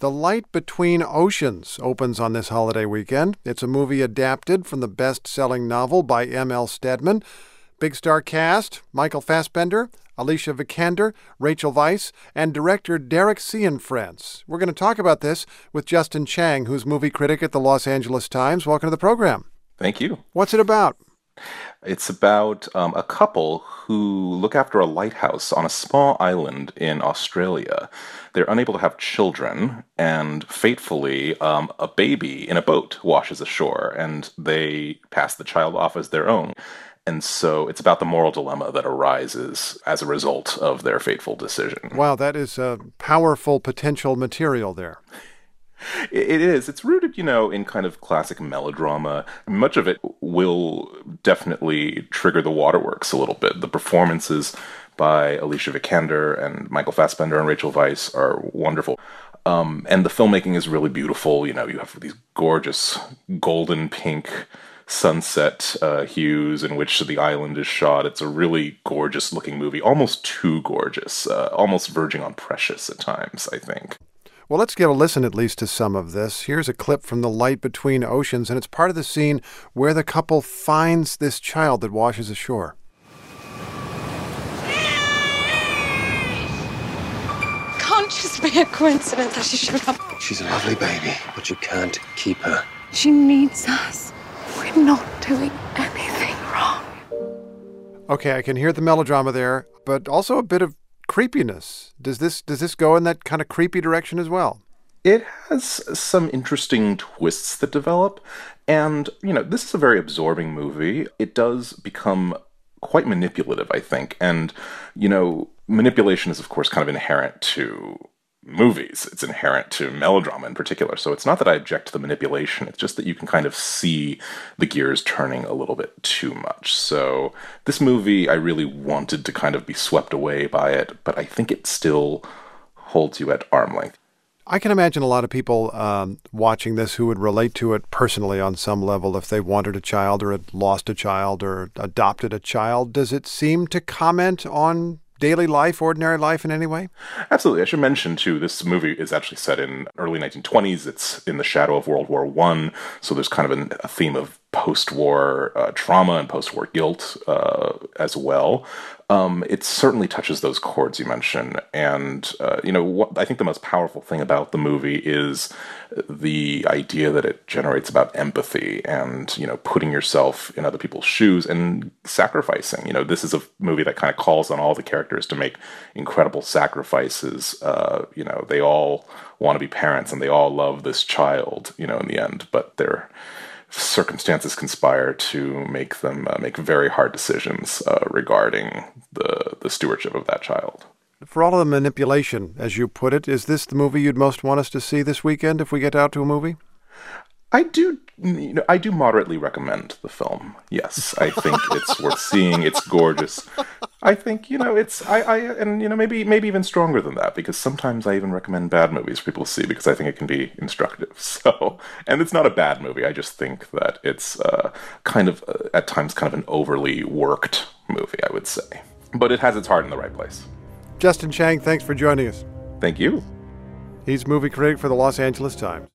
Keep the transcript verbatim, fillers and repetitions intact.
The Light Between Oceans opens on this holiday weekend. It's a movie adapted from the best-selling novel by M L Stedman. Big star cast: Michael Fassbender, Alicia Vikander, Rachel Weisz, and director Derek Cianfrance. We're going to talk about this with Justin Chang, who's movie critic at the Los Angeles Times. Welcome to the program. Thank you. What's it about? It's about um, a couple who look after a lighthouse on a small island in Australia. They're unable to have children, and fatefully, um, a baby in a boat washes ashore, and they pass the child off as their own. And so it's about the moral dilemma that arises as a result of their fateful decision. Wow, that is uh, powerful potential material there. It is. It's rooted, you know, in kind of classic melodrama. Much of it will definitely trigger the waterworks a little bit. The performances by Alicia Vikander and Michael Fassbender and Rachel Weisz are wonderful. Um, and the filmmaking is really beautiful. You know, you have these gorgeous golden pink sunset uh, hues in which the island is shot. It's a really gorgeous looking movie, almost too gorgeous, uh, almost verging on precious at times, I think. Well, let's give a listen at least to some of this. Here's a clip from The Light Between Oceans, and it's part of the scene where the couple finds this child that washes ashore. Can't just be a coincidence that she showed up. She's a lovely baby, but you can't keep her. She needs us. We're not doing anything wrong. Okay, I can hear the melodrama there, but also a bit of creepiness. Does this does this go in that kind of creepy direction as well? It has some interesting twists that develop, and, you know, this is a very absorbing movie. It does become quite manipulative, I think, and, you know, manipulation is, of course, kind of inherent to movies. It's inherent to melodrama in particular, so it's not that I object to the manipulation, it's just that you can kind of see the gears turning a little bit too much. So this movie, I really wanted to kind of be swept away by it, but I think it still holds you at arm length. I can imagine a lot of people um, watching this who would relate to it personally on some level if they wanted a child or had lost a child or adopted a child. Does it seem to comment on daily life, ordinary life in any way? Absolutely. I should mention, too, this movie is actually set in early nineteen twenties. It's in the shadow of World War One, so there's kind of an, a theme of post-war uh, trauma and post-war guilt uh, as well. Um, it certainly touches those chords you mentioned, and uh, you know, what, I think the most powerful thing about the movie is the idea that it generates about empathy and, you know, putting yourself in other people's shoes and sacrificing. You know, this is a movie that kind of calls on all the characters to make incredible sacrifices. Uh, you know, they all want to be parents and they all love this child, you know, in the end, but they're circumstances conspire to make them uh, make very hard decisions uh, regarding the the stewardship of that child. For all of the manipulation, as you put it, is this the movie you'd most want us to see this weekend if we get out to a movie? I do, you know, I do moderately recommend the film. Yes, I think it's worth seeing. It's gorgeous. I think, you know, it's I, I and you know maybe maybe even stronger than that, because sometimes I even recommend bad movies for people to see because I think it can be instructive. So, and it's not a bad movie. I just think that it's uh, kind of uh, at times kind of an overly worked movie, I would say. But it has its heart in the right place. Justin Chang, thanks for joining us. Thank you. He's movie critic for the Los Angeles Times.